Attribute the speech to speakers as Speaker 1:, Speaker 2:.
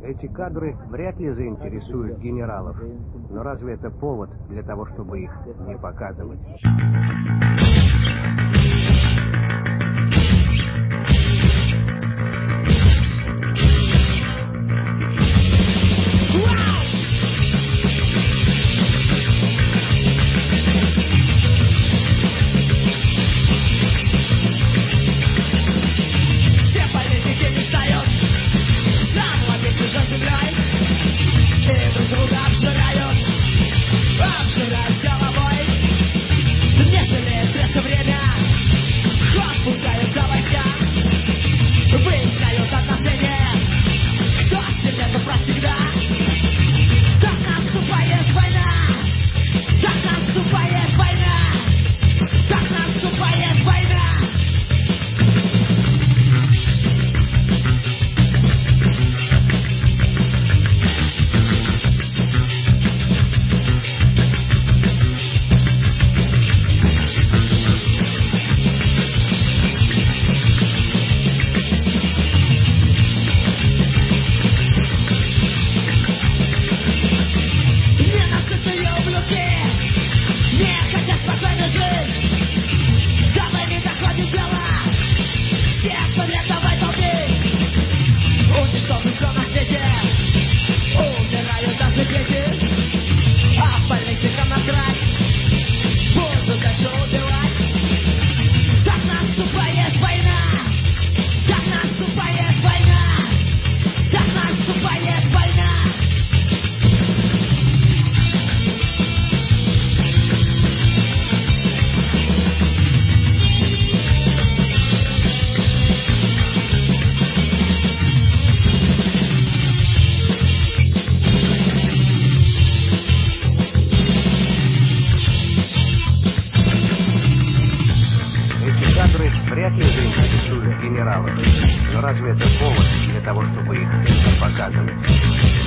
Speaker 1: Эти кадры вряд ли заинтересуют генералов. Но разве это повод для того, чтобы их не показывать? Вряд ли заинтересуют генералов. Но разве это повод для того, чтобы их не показывать?